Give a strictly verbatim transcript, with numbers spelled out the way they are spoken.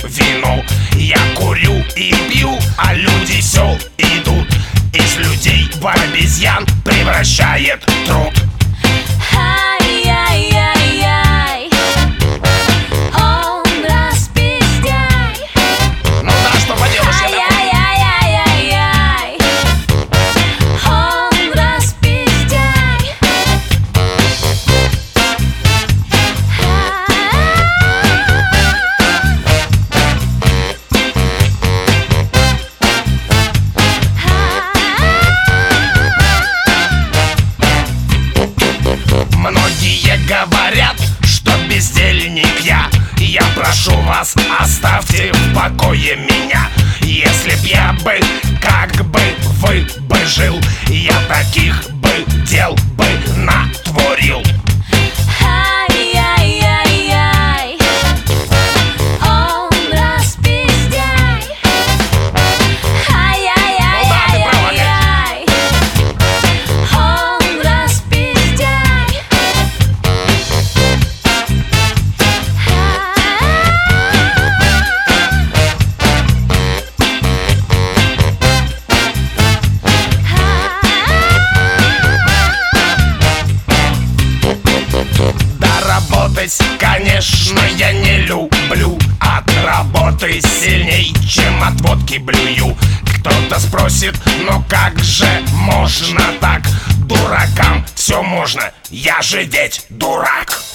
вину. Я курю и пью, а люди все идут. Из людей в обезьян превращает труд. Ай-яй-яй-яй, он распиздяй. Ну да, что поделаешь, я такой. Ай-яй-яй-яй-яй, он распиздяй. Многие говорят, что бездельник я. Я прошу вас, оставьте в покое меня. Если б я бы, как бы вы бы жил, я таких бы дел бы натворил. Ай-яй-яй-яй, он распиздяй. Ай-яй-яй-яй-яй, он распиздяй. Доработать, конечно, я не люблю. От работы сильней, чем от водки блюю. Кто-то спросит, но как же можно так? Дуракам все можно, я же ведь дурак.